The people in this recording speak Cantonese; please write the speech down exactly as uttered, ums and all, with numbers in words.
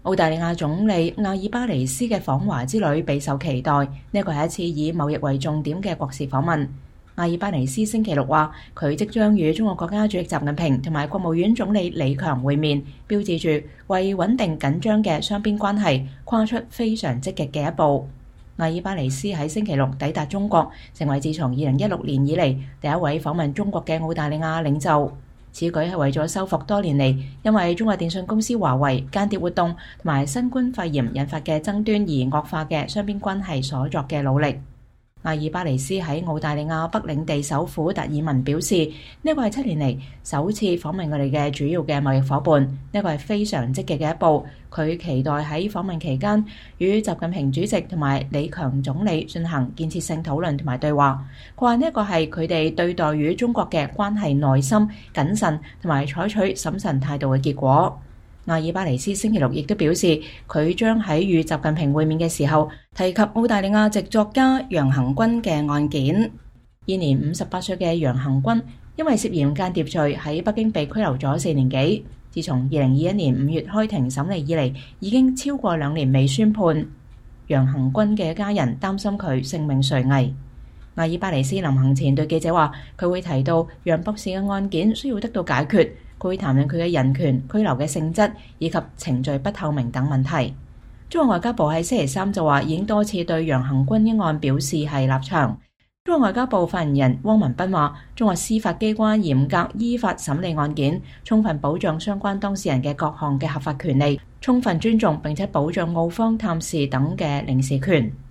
澳大利亞總理阿爾巴尼斯嘅訪華之旅備受期待，呢個係一次以貿易為重點嘅國事訪問。阿爾巴尼斯星期六話，佢即將與中國國家主席習近平同埋國務院總理李強會面，標誌住為穩定緊張嘅雙邊關係跨出非常積極嘅一步。阿爾巴尼斯喺星期六抵達中國，成為自從二零一六年以嚟第一位訪問中國嘅澳大利亞領袖。此舉係為咗收復多年嚟因為中國電信公司華為間諜活動同埋新冠肺炎引發嘅爭端而惡化嘅雙邊關係所作嘅努力。阿爾巴尼斯喺澳大利亞北領地首府達爾文表示，呢個係七年嚟首次訪問我哋嘅主要嘅貿易夥伴，呢個係非常積極嘅一步。佢期待喺訪問期間與習近平主席同埋李強總理進行建設性討論同埋對話。佢話呢個係佢哋對待與中國嘅關係耐心、謹慎同埋採取審慎態度嘅結果。阿爾巴尼斯星期六亦都表示，佢將喺與習近平會面嘅時候提及澳大利亞籍作家楊恆均嘅案件。現年五十八歲嘅楊恆均因為涉嫌間諜罪喺北京被拘留咗四年幾，自從二零二一年五月開庭審理以嚟，已經超過兩年未宣判。楊恆均嘅家人擔心佢性命垂危。阿爾巴尼斯臨行前對記者話，佢會提到楊博士嘅案件需要得到解決。佢會談論佢嘅人權、拘留嘅性質以及程序不透明等問題。中國外交部喺星期三就話，已經多次對楊恆均一案表示係立場。中國外交部發言人汪文斌話，中國司法機關嚴格依法審理案件，充分保障相關當事人嘅各項嘅合法權利，充分尊重並且保障澳方探視等嘅領事權。